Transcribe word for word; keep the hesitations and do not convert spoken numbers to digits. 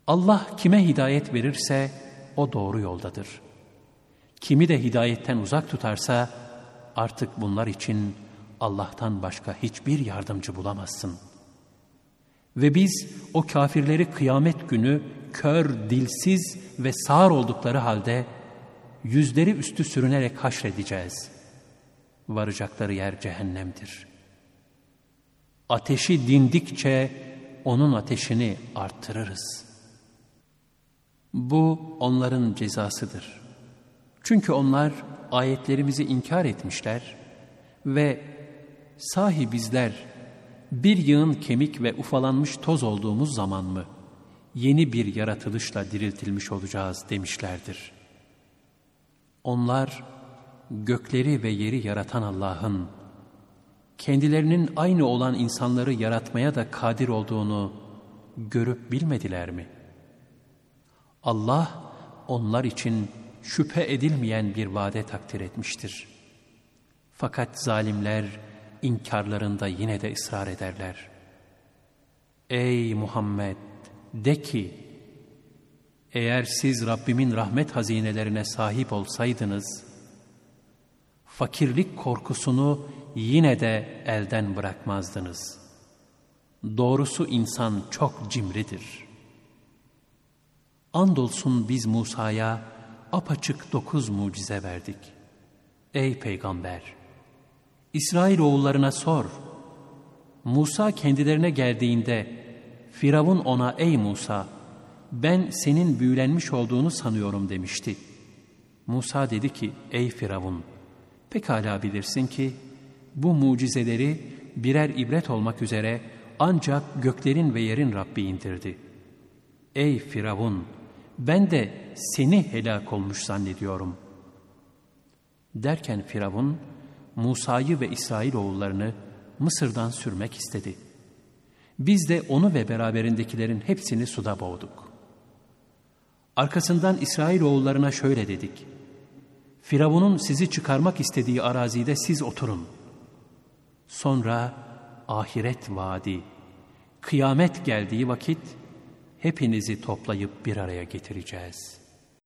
Allah kime hidayet verirse o doğru yoldadır. Kimi de hidayetten uzak tutarsa artık bunlar için Allah'tan başka hiçbir yardımcı bulamazsın. Ve biz o kafirleri kıyamet günü kör, dilsiz ve sağır oldukları halde yüzleri üstü sürünerek haşredeceğiz. Varacakları yer cehennemdir. Ateşi dindikçe onun ateşini artırırız. Bu onların cezasıdır. Çünkü onlar ayetlerimizi inkar etmişler ve sahi bizler bir yığın kemik ve ufalanmış toz olduğumuz zaman mı yeni bir yaratılışla diriltilmiş olacağız demişlerdir. Onlar gökleri ve yeri yaratan Allah'ın kendilerinin aynı olan insanları yaratmaya da kadir olduğunu görüp bilmediler mi? Allah onlar için şüphe edilmeyen bir vade takdir etmiştir. Fakat zalimler inkarlarında yine de ısrar ederler. Ey Muhammed! De ki, eğer siz Rabbimin rahmet hazinelerine sahip olsaydınız, fakirlik korkusunu yine de elden bırakmazdınız. Doğrusu insan çok cimridir. Andolsun biz Musa'ya apaçık dokuz mucize verdik. Ey Peygamber! İsrailoğullarına sor. Musa kendilerine geldiğinde Firavun ona ey Musa, ben senin büyülenmiş olduğunu sanıyorum demişti. Musa dedi ki ey Firavun, pekala bilirsin ki bu mucizeleri birer ibret olmak üzere ancak göklerin ve yerin Rabbi indirdi. Ey Firavun, ben de seni helak olmuş zannediyorum. Derken Firavun Musa'yı ve İsrailoğullarını Mısır'dan sürmek istedi. Biz de onu ve beraberindekilerin hepsini suda boğduk. Arkasından İsrailoğullarına şöyle dedik: Firavun'un sizi çıkarmak istediği arazide siz oturun. Sonra ahiret vaadi, kıyamet geldiği vakit hepinizi toplayıp bir araya getireceğiz.